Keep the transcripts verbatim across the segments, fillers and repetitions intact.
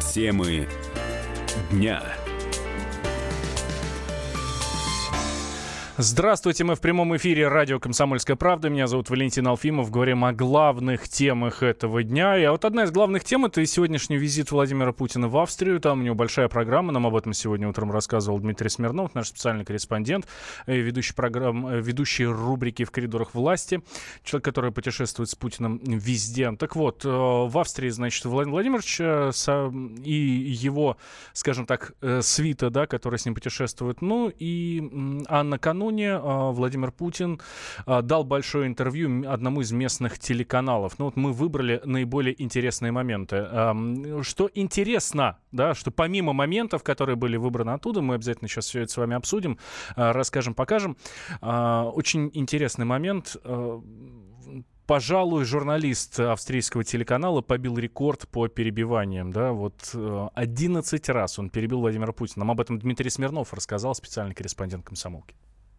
Темы дня. Здравствуйте, мы в прямом эфире радио «Комсомольская правда». Меня зовут Валентин Алфимов. Говорим о главных темах этого дня. И вот одна из главных тем — это сегодняшний визит Владимира Путина в Австрию. Там у него большая программа. Нам об этом сегодня утром рассказывал Дмитрий Смирнов, наш специальный корреспондент, ведущий, программ, ведущий рубрики «В коридорах власти». Человек, который путешествует с Путиным везде. Так вот, в Австрии, значит, Владимир Владимирович и его, скажем так, свита, да, которая с ним путешествует. Ну и а накануне Владимир Путин дал большое интервью одному из местных телеканалов. Ну вот мы выбрали наиболее интересные моменты. Что интересно, да, что помимо моментов, которые были выбраны оттуда, мы обязательно сейчас все это с вами обсудим, расскажем, покажем. Очень интересный момент. Пожалуй, журналист австрийского телеканала побил рекорд по перебиваниям. Да? Вот одиннадцать раз он перебил Владимира Путина. Нам об этом Дмитрий Смирнов рассказал, специальный корреспондент «Комсомолки».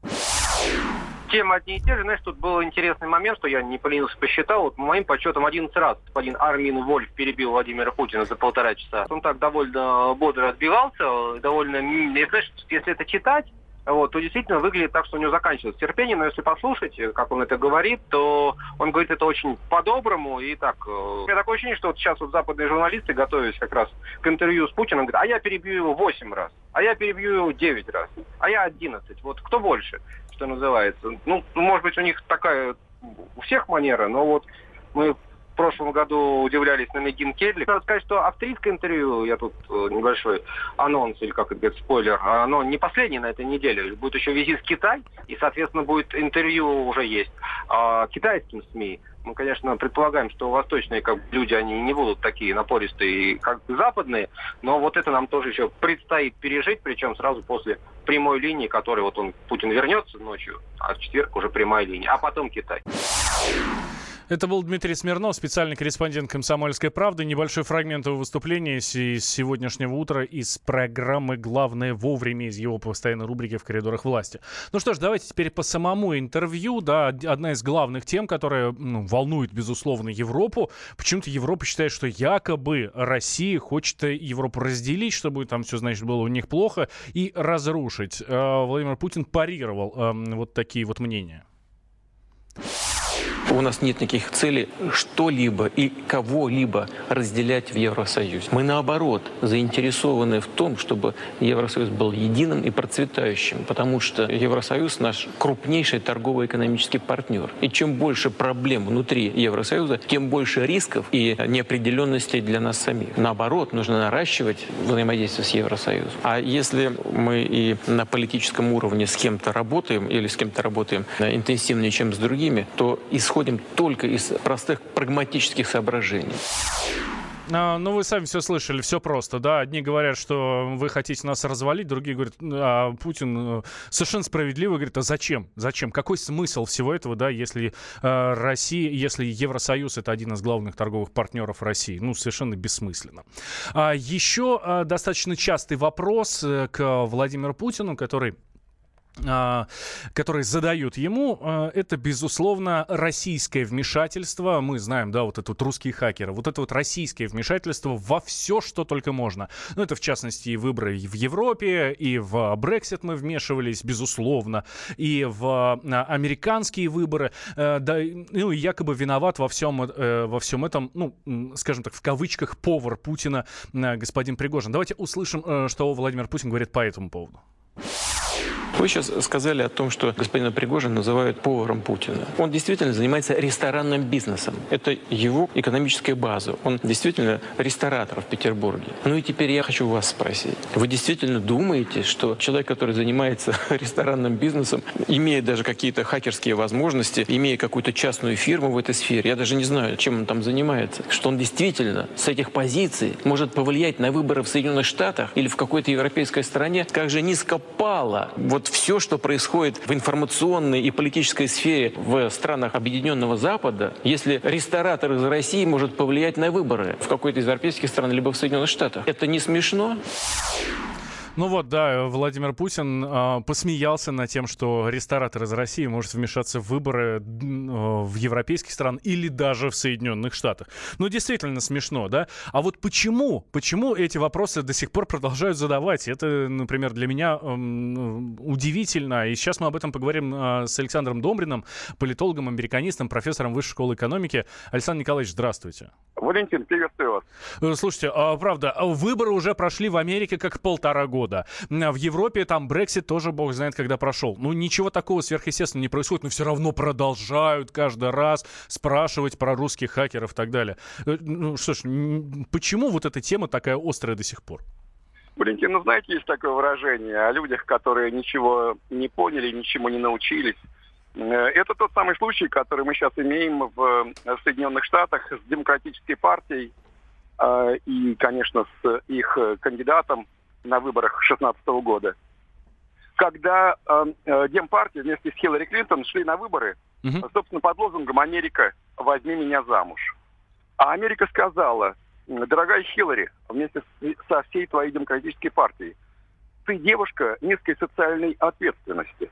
Темы одни и те же. Знаешь, тут был интересный момент, что я не поленился, посчитал. Вот, по моим подсчетам, одиннадцать раз господин Армин Вольф перебил Владимира Путина за полтора часа. Он так довольно бодро отбивался, довольно... Знаешь, если это читать, вот, то действительно выглядит так, что у него заканчивается терпение, но если послушать, как он это говорит, то он говорит это очень по-доброму и так. У меня такое ощущение, что вот сейчас вот западные журналисты, готовясь как раз к интервью с Путиным, говорят, а я перебью его восемь раз, а я перебью его девять раз, а я одиннадцать. Вот кто больше, что называется. Ну, может быть, у них такая у всех манера, но вот мы в прошлом году удивлялись на Мегин Келли. Надо сказать, что австрийское интервью, я тут небольшой анонс, или как это говорит, спойлер, оно не последнее на этой неделе. Будет еще визит в Китай, и, соответственно, будет интервью уже есть а, китайским СМИ. Мы, конечно, предполагаем, что восточные как люди, они не будут такие напористые, как западные, но вот это нам тоже еще предстоит пережить, причем сразу после прямой линии, которой вот он, Путин, вернется ночью, а в четверг уже прямая линия, а потом Китай. Это был Дмитрий Смирнов, специальный корреспондент «Комсомольской правды». Небольшой фрагмент его выступления из сегодняшнего утра из программы «Главное вовремя», из его постоянной рубрики «В коридорах власти». Ну что ж, давайте теперь по самому интервью. Да, одна из главных тем, которая ну, волнует, безусловно, Европу. Почему-то Европа считает, что якобы Россия хочет Европу разделить, чтобы там все, значит, было у них плохо, и разрушить. Владимир Путин парировал вот такие вот мнения. У нас нет никаких целей что-либо и кого-либо разделять в Евросоюзе. Мы, наоборот, заинтересованы в том, чтобы Евросоюз был единым и процветающим, потому что Евросоюз наш крупнейший торгово-экономический партнер. И чем больше проблем внутри Евросоюза, тем больше рисков и неопределенностей для нас самих. Наоборот, нужно наращивать взаимодействие с Евросоюзом. А если мы и на политическом уровне с кем-то работаем или с кем-то работаем интенсивнее, чем с другими, то исходим только из простых прагматических соображений. А, ну, вы сами все слышали, все просто, да. Одни говорят, что вы хотите нас развалить, другие говорят, а Путин совершенно справедливо говорит, а зачем? Зачем? Какой смысл всего этого, да, если э, Россия, если Евросоюз — это один из главных торговых партнеров России? Ну, совершенно бессмысленно. А еще э, достаточно частый вопрос э, к Владимиру Путину, который... которые задают ему, это, безусловно, российское вмешательство. Мы знаем, да, вот это вот русские хакеры. Вот это вот российское вмешательство во все, что только можно. Ну, это, в частности, и выборы в Европе, и в Брексит мы вмешивались, безусловно, и в американские выборы. Да, ну, и якобы виноват во всем, во всем этом, ну, скажем так, в кавычках, повар Путина, господин Пригожин. Давайте услышим, что Владимир Путин говорит по этому поводу. Вы сейчас сказали о том, что господина Пригожина называют поваром Путина. Он действительно занимается ресторанным бизнесом. Это его экономическая база. Он действительно ресторатор в Петербурге. Ну и теперь я хочу вас спросить. Вы действительно думаете, что человек, который занимается ресторанным бизнесом, имея даже какие-то хакерские возможности, имея какую-то частную фирму в этой сфере, я даже не знаю, чем он там занимается, что он действительно с этих позиций может повлиять на выборы в Соединенных Штатах или в какой-то европейской стране, как же низко пало вот все, что происходит в информационной и политической сфере в странах Объединенного Запада, если ресторатор из России может повлиять на выборы в какой-то из европейских стран либо в Соединенных Штатах. Это не смешно? Ну вот, да, Владимир Путин э, посмеялся над тем, что ресторатор из России может вмешаться в выборы э, в европейских странах или даже в Соединенных Штатах. Ну, действительно смешно, да? А вот почему? Почему эти вопросы до сих пор продолжают задавать? Это, например, для меня э, удивительно. И сейчас мы об этом поговорим э, с Александром Домбриным, политологом, американистом, профессором Высшей школы экономики. Александр Николаевич, здравствуйте. Валентин, приветствую вас. Слушайте, а, правда, выборы уже прошли в Америке как полтора года. В Европе там Брексит тоже бог знает когда прошел. Ну, ничего такого сверхъестественного не происходит, но все равно продолжают каждый раз спрашивать про русских хакеров и так далее. Ну, что ж, почему вот эта тема такая острая до сих пор? Валентин, ну, знаете, есть такое выражение о людях, которые ничего не поняли, ничему не научились. Это тот самый случай, который мы сейчас имеем в Соединенных Штатах с Демократической партией э, и, конечно, с их кандидатом на выборах две тысячи шестнадцатого года. Когда э, э, Демпартия вместе с Хиллари Клинтон шли на выборы, uh-huh. собственно, под лозунгом «Америка, возьми меня замуж». А Америка сказала: дорогая Хиллари, вместе с, со всей твоей Демократической партией, ты девушка низкой социальной ответственности.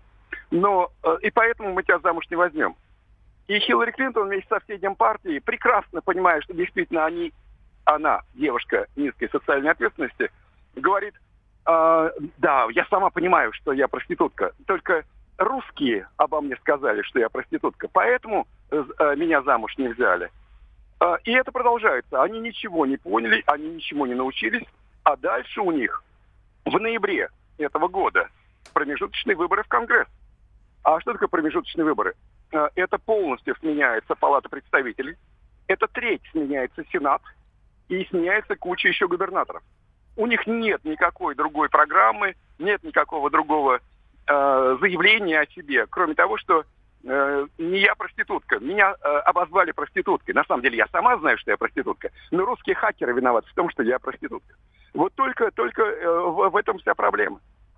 Но э, и поэтому мы тебя замуж не возьмем. И Хиллари Клинтон вместе со всей Демпартией, прекрасно понимая, что действительно они, она, девушка низкой социальной ответственности, говорит: э, да, я сама понимаю, что я проститутка, только русские обо мне сказали, что я проститутка, поэтому э, меня замуж не взяли. Э, и это продолжается. Они ничего не поняли, они ничему не научились, а дальше у них в ноябре этого года промежуточные выборы в Конгресс. А что такое промежуточные выборы? Это полностью сменяется Палата представителей, это треть сменяется Сенат и сменяется куча еще губернаторов. У них нет никакой другой программы, нет никакого другого э, заявления о себе, кроме того, что э, не я проститутка, меня э, обозвали проституткой. На самом деле я сама знаю, что я проститутка, но русские хакеры виноваты в том, что я проститутка. Вот только, только э, в, в этом вся проблема.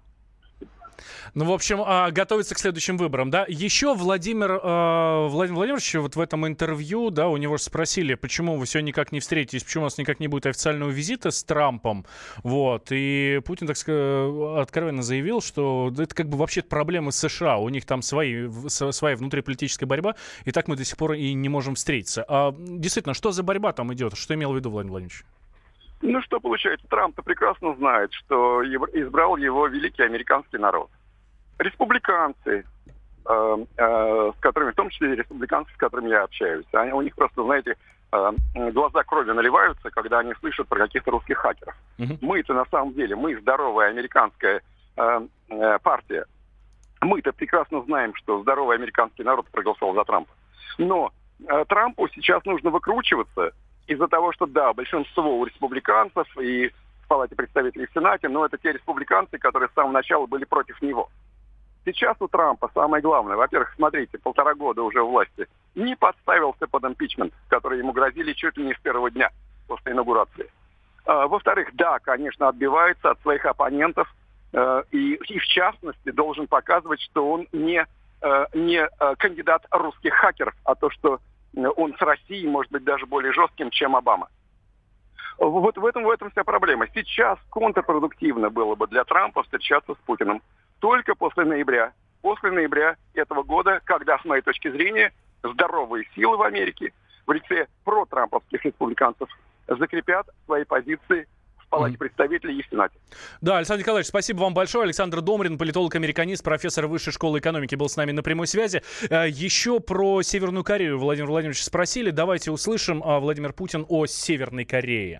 Ну, в общем, готовится к следующим выборам, да. Еще Владимир, э, Владимир Владимирович вот в этом интервью, да, у него же спросили, почему вы все никак не встретитесь, почему у нас никак не будет официального визита с Трампом, вот. И Путин, так сказать, откровенно заявил, что это как бы вообще проблемы США, у них там свои, своя внутриполитическая борьба, и так мы до сих пор и не можем встретиться. А действительно, что за борьба там идет? Что имел в виду Владимир Владимирович? Ну, что получается? Трамп-то прекрасно знает, что избрал его великий американский народ. Республиканцы, э, э, с которыми, в том числе республиканцы, с которыми я общаюсь, они, у них просто, знаете, э, глаза крови наливаются, когда они слышат про каких-то русских хакеров. Uh-huh. Мы-то на самом деле, мы здоровая американская э, э, партия. Мы-то прекрасно знаем, что здоровый американский народ проголосовал за Трампа. Но э, Трампу сейчас нужно выкручиваться из-за того, что, да, большинство у республиканцев и в Палате представителей в Сенате, но это те республиканцы, которые с самого начала были против него. Сейчас у Трампа самое главное, во-первых, смотрите, полтора года уже у власти, не подставился под импичмент, который ему грозили чуть ли не с первого дня после инаугурации. А, во-вторых, да, конечно, отбивается от своих оппонентов э, и, и, в частности, должен показывать, что он не, э, не э, кандидат русских хакеров, а то, что он с Россией может быть даже более жестким, чем Обама. Вот в этом, в этом вся проблема. Сейчас контрпродуктивно было бы для Трампа встречаться с Путиным только после ноября. После ноября этого года, когда, с моей точки зрения, здоровые силы в Америке в лице протрамповских республиканцев закрепят свои позиции в Палате представителей и в Сенате. Да, Александр Николаевич, спасибо вам большое. Александр Домбрин, политолог-американист, профессор Высшей школы экономики, был с нами на прямой связи. Еще про Северную Корею Владимир Владимирович спросили. Давайте услышим Владимир Путин о Северной Корее.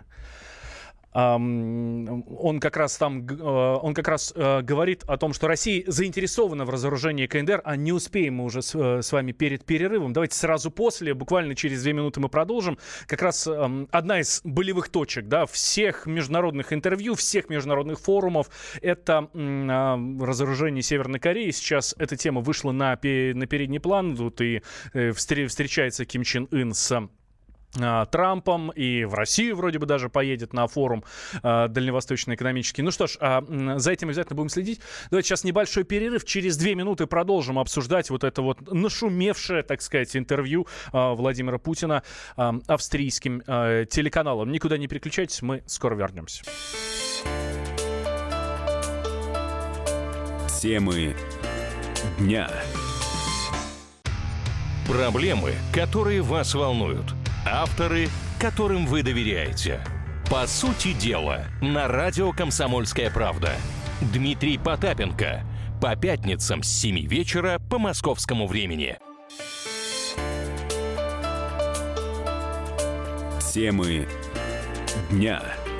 Он как раз там, он как раз говорит о том, что Россия заинтересована в разоружении КНДР, а не успеем мы уже с, с вами перед перерывом. Давайте сразу после, буквально через две минуты мы продолжим. Как раз одна из болевых точек, да, всех международных интервью, всех международных форумов, это разоружение Северной Кореи. Сейчас эта тема вышла на, на передний план. Тут и встречается Ким Чен Ын с Трампом, и в Россию вроде бы даже поедет на форум э, дальневосточный экономический. Ну что ж, э, за этим обязательно будем следить. Давайте сейчас небольшой перерыв. Через две минуты продолжим обсуждать вот это вот нашумевшее, так сказать, интервью э, Владимира Путина э, австрийским э, телеканалом. Никуда не переключайтесь, мы скоро вернемся. Темы дня. Проблемы, которые вас волнуют. Авторы, которым вы доверяете. По сути дела, на радио «Комсомольская правда». Дмитрий Потапенко. По пятницам с семи вечера по московскому времени. Темы дня.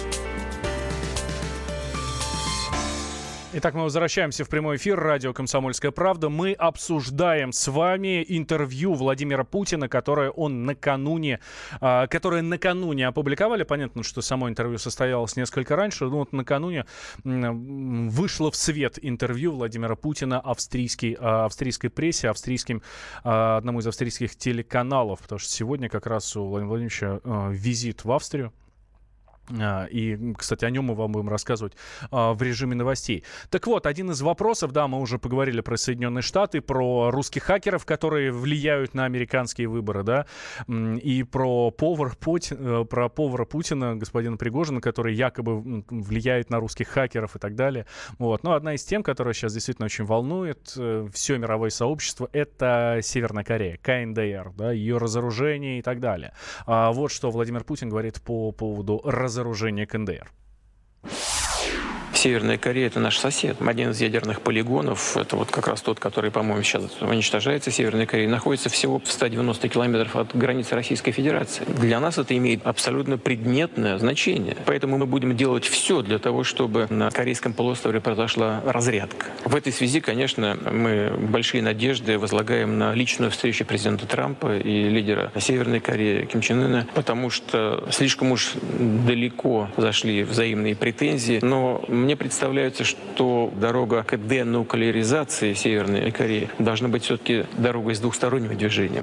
Итак, мы возвращаемся в прямой эфир радио «Комсомольская правда». Мы обсуждаем с вами интервью Владимира Путина, которое он накануне, э, которое накануне опубликовали. Понятно, что само интервью состоялось несколько раньше, но вот накануне э, вышло в свет интервью Владимира Путина австрийской, э, австрийской прессе, австрийским, э, одному из австрийских телеканалов, потому что сегодня как раз у Владимира Владимировича э, визит в Австрию. И, кстати, о нем мы вам будем рассказывать а, в режиме новостей. Так вот, один из вопросов, да, мы уже поговорили про Соединенные Штаты, про русских хакеров, которые влияют на американские выборы, да, и про повара, Пути, про повара Путина, господина Пригожина, который якобы влияет на русских хакеров и так далее. Вот. Но одна из тем, которая сейчас действительно очень волнует все мировое сообщество, это Северная Корея, ка эн дэ эр, да, ее разоружение и так далее. А вот что Владимир Путин говорит по поводу разоружения. разоружение ка эн дэ эр. Северная Корея – это наш сосед. Один из ядерных полигонов, это вот как раз тот, который, по-моему, сейчас уничтожается, Северная Корея, находится всего в ста девяноста километрах от границы Российской Федерации. Для нас это имеет абсолютно предметное значение. Поэтому мы будем делать все для того, чтобы на Корейском полуострове произошла разрядка. В этой связи, конечно, мы большие надежды возлагаем на личную встречу президента Трампа и лидера Северной Кореи Ким Чен Ына, потому что слишком уж далеко зашли взаимные претензии. Но мне представляется, что дорога к денуклеаризации Северной Кореи должна быть все-таки дорогой с двухсторонним движением.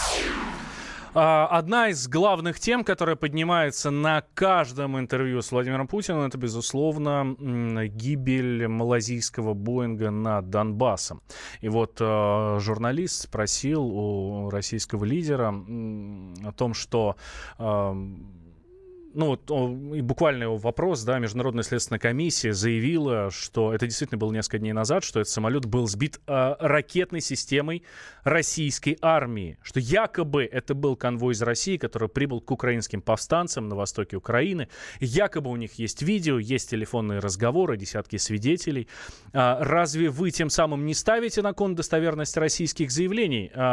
Одна из главных тем, которая поднимается на каждом интервью с Владимиром Путиным, это, безусловно, гибель малазийского Боинга над Донбассом. И вот э, журналист спросил у российского лидера о том, что... Э, Ну, вот, и буквально его вопрос, да, Международная следственная комиссия заявила, что это действительно было несколько дней назад, что этот самолет был сбит э, ракетной системой российской армии, что якобы это был конвой из России, который прибыл к украинским повстанцам на востоке Украины, якобы у них есть видео, есть телефонные разговоры, десятки свидетелей. А разве вы тем самым не ставите на кон достоверность российских заявлений? А,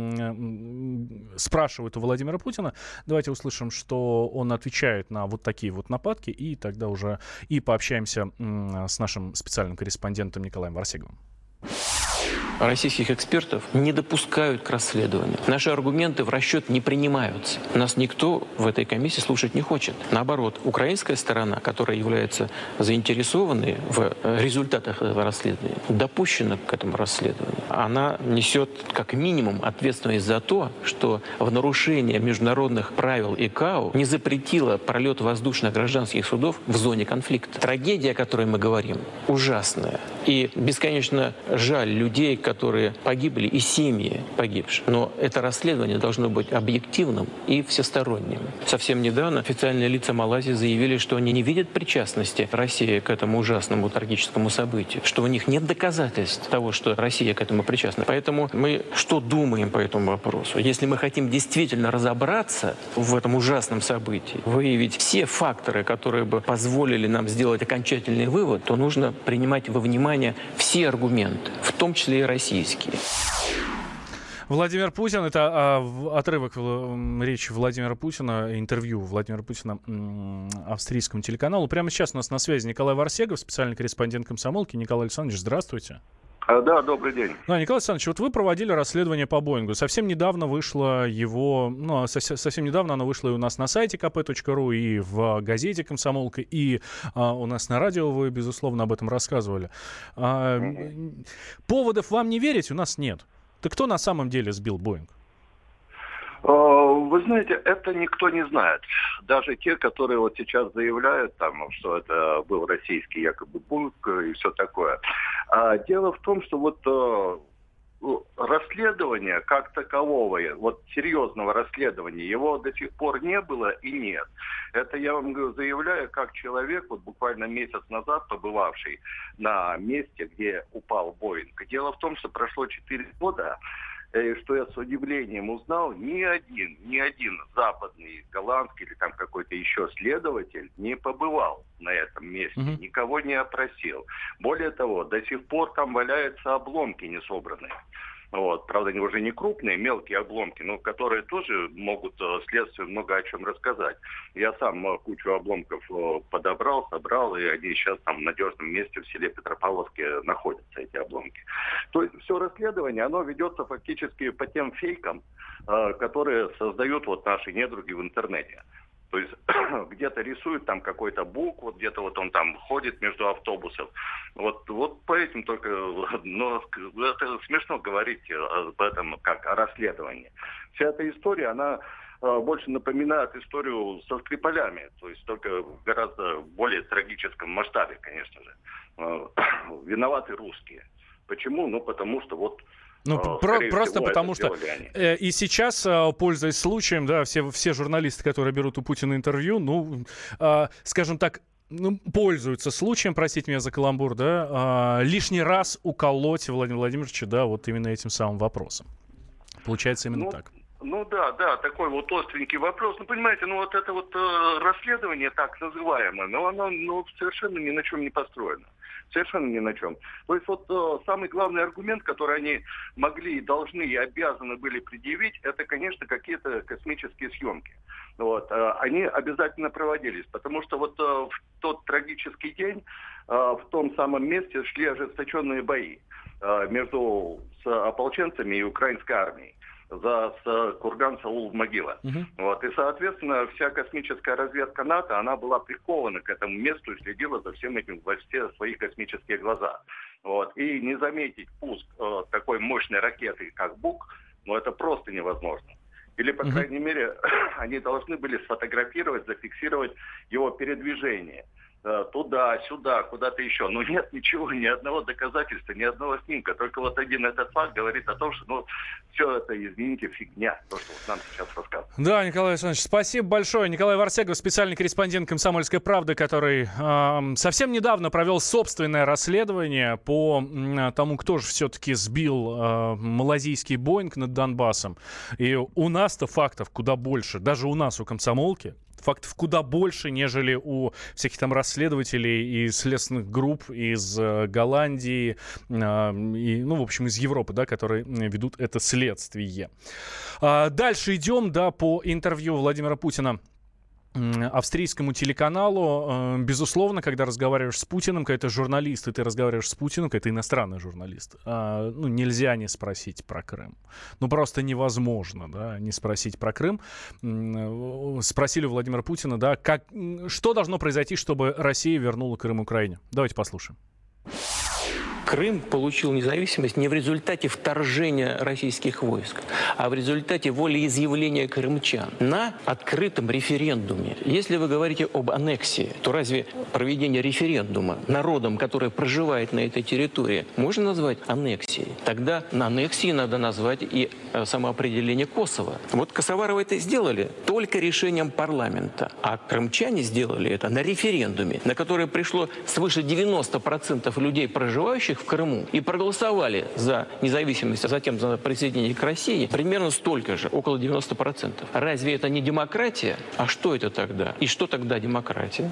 м- спрашивают у Владимира Путина. Давайте услышим, что он отвечает на вот такие вот нападки, и тогда уже и пообщаемся м- с нашим специальным корреспондентом Николаем Варсеговым. Российских экспертов не допускают к расследованию. Наши аргументы в расчет не принимаются. Нас никто в этой комиссии слушать не хочет. Наоборот, украинская сторона, которая является заинтересованной в результатах этого расследования, допущена к этому расследованию. Она несет как минимум ответственность за то, что в нарушение международных правил ИКАО не запретила пролет воздушных гражданских судов в зоне конфликта. Трагедия, о которой мы говорим, ужасная. И бесконечно жаль людей, которые погибли, и семьи погибших. Но это расследование должно быть объективным и всесторонним. Совсем недавно официальные лица Малайзии заявили, что они не видят причастности России к этому ужасному трагическому событию, что у них нет доказательств того, что Россия к этому причастна. Поэтому мы что думаем по этому вопросу? Если мы хотим действительно разобраться в этом ужасном событии, выявить все факторы, которые бы позволили нам сделать окончательный вывод, то нужно принимать во внимание все аргументы, в том числе и российские. Владимир Путин, это а, отрывок э, речи Владимира Путина, интервью Владимира Путина э, австрийскому телеканалу. Прямо сейчас у нас на связи Николай Варсегов, специальный корреспондент «Комсомолки». Николай Александрович, здравствуйте. Да, добрый день. Да, Николай Александрович, вот вы проводили расследование по Боингу. Совсем недавно вышло его, ну, совсем, совсем недавно оно вышло и у нас на сайте ка пэ точка ру, и в газете «Комсомолка», и а, у нас на радио вы, безусловно, об этом рассказывали. А, mm-hmm. Поводов вам не верить у нас нет. Так кто на самом деле сбил Боинг? Вы знаете, это никто не знает. Даже те, которые вот сейчас заявляют, там, что это был российский якобы Боинг и все такое. А дело в том, что вот расследования как такового, вот серьезного расследования, его до сих пор не было и нет. Это я вам заявляю как человек, вот буквально месяц назад побывавший на месте, где упал Боинг. Дело в том, что прошло четыре года, и что я с удивлением узнал, ни один, ни один западный, голландский или там какой-то еще следователь не побывал на этом месте, mm-hmm. никого не опросил. Более того, до сих пор там валяются обломки не собранные. Вот. Правда, они уже не крупные, мелкие обломки, но которые тоже могут следствию много о чем рассказать. Я сам кучу обломков подобрал, собрал, и они сейчас там в надежном месте в селе Петропавловске находятся, эти обломки. То есть все расследование, оно ведется фактически по тем фейкам, которые создают вот наши недруги в интернете. То есть где-то рисует там какой-то бук, вот где-то вот он там ходит между автобусов. Вот, вот по этим только... Но это смешно говорить об этом как о расследовании. Вся эта история, она больше напоминает историю со Скрипалями. То есть только в гораздо более трагическом масштабе, конечно же. Виноваты русские. Почему? Ну, потому что вот... Ну, про- просто потому что э, и сейчас, э, пользуясь случаем, да, все, все журналисты, которые берут у Путина интервью, ну, э, скажем так, ну, пользуются случаем, простите меня за каламбур, да, э, лишний раз уколоть Владимира Владимировича, да, вот именно этим самым вопросом. Получается именно ну, так. Ну да, да, такой вот остренький вопрос. Ну, понимаете, ну вот это вот э, расследование так называемое, но оно ну, совершенно ни на чем не построено. Совершенно ни на чем. То есть вот э, самый главный аргумент, который они могли, должны и обязаны были предъявить, это, конечно, какие-то космические съемки. Вот. Э, они обязательно проводились, потому что вот э, в тот трагический день э, в том самом месте шли ожесточенные бои э, между с ополченцами и украинской армией за с, Курган, Саул, могила. Uh-huh. Вот. И, соответственно, вся космическая разведка НАТО, она была прикована к этому месту и следила за всем этим во все свои космические глаза. Вот. И не заметить пуск э, такой мощной ракеты, как Бук, ну, это просто невозможно. Или, по uh-huh. крайней мере, они должны были сфотографировать, зафиксировать его передвижение. Туда, сюда, куда-то еще. Но нет ничего, ни одного доказательства, ни одного снимка. Только вот один этот факт говорит о том, что ну, все это, извините, фигня. То, что вот нам сейчас рассказывают. Да, Николай Александрович, спасибо большое. Николай Варсегов, специальный корреспондент «Комсомольской правды», который э, совсем недавно провел собственное расследование по э, тому, кто же все-таки сбил э, малазийский Боинг над Донбассом. И у нас-то фактов куда больше. Даже у нас, у «Комсомолки», фактов куда больше, нежели у всяких там расследователей и следственных групп из э, Голландии, э, и, ну, в общем, из Европы, да, которые ведут это следствие. А дальше идем, да, по интервью Владимира Путина австрийскому телеканалу. Безусловно, когда разговариваешь с Путиным, когда ты журналист, и ты разговариваешь с Путиным, когда ты иностранный журналист, ну, нельзя не спросить про Крым. Ну, просто невозможно, да, не спросить про Крым. Спросили у Владимира Путина, да, как, что должно произойти, чтобы Россия вернула Крым Украине. Давайте послушаем. Крым получил независимость не в результате вторжения российских войск, а в результате волеизъявления крымчан на открытом референдуме. Если вы говорите об аннексии, то разве проведение референдума народом, который проживает на этой территории, можно назвать аннексией? Тогда на аннексии надо назвать и самоопределение Косово. Вот косоваровы это сделали только решением парламента, а крымчане сделали это на референдуме, на которое пришло свыше девяноста процентов людей, проживающих в Крыму, и проголосовали за независимость, а затем за присоединение к России, примерно столько же, около девяноста процентов. Разве это не демократия? А что это тогда? И что тогда демократия?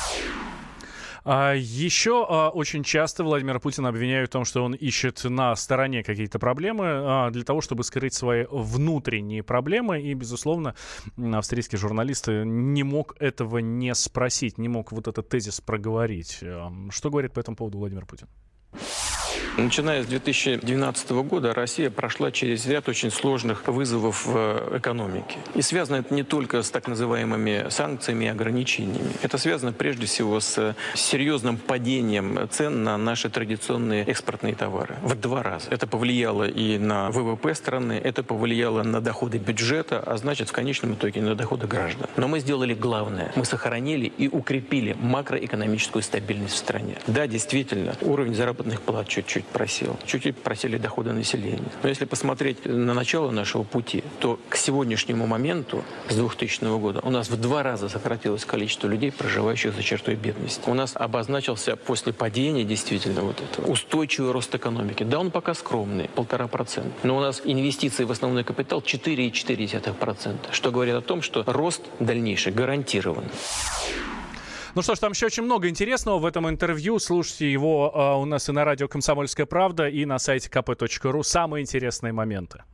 А еще а, очень часто Владимира Путина обвиняют в том, что он ищет на стороне какие-то проблемы а, для того, чтобы скрыть свои внутренние проблемы. И, безусловно, австрийский журналист не мог этого не спросить, не мог вот этот тезис проговорить. Что говорит по этому поводу Владимир Путин? Начиная с две тысячи двенадцатого года Россия прошла через ряд очень сложных вызовов в экономике. И связано это не только с так называемыми санкциями и ограничениями. Это связано прежде всего с серьезным падением цен на наши традиционные экспортные товары. В два раза. Это повлияло и на ВВП страны, это повлияло на доходы бюджета, а значит в конечном итоге на доходы граждан. Но мы сделали главное. Мы сохранили и укрепили макроэкономическую стабильность в стране. Да, действительно, уровень заработных плат чуть-чуть чуть-чуть просел, чуть-чуть просели доходы населения. Но если посмотреть на начало нашего пути, то к сегодняшнему моменту, с двухтысячного года, у нас в два раза сократилось количество людей, проживающих за чертой бедности. У нас обозначился после падения действительно вот это устойчивый рост экономики. Да, он пока скромный, полтора процента. Но у нас инвестиции в основной капитал четыре целых четыре десятых процента, что говорит о том, что рост дальнейший гарантирован. Ну что ж, там еще очень много интересного в этом интервью. Слушайте его э, у нас и на радио «Комсомольская правда», и на сайте ка пэ точка ру. Самые интересные моменты.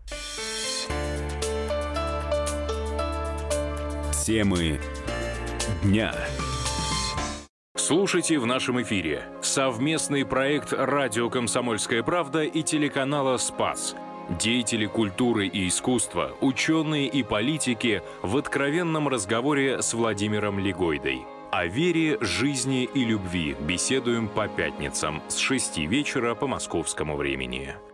Темы дня. Слушайте в нашем эфире совместный проект «Радио Комсомольская правда» и телеканала «Спас». Деятели культуры и искусства, ученые и политики в откровенном разговоре с Владимиром Легойдой. О вере, жизни и любви беседуем по пятницам с шести вечера по московскому времени.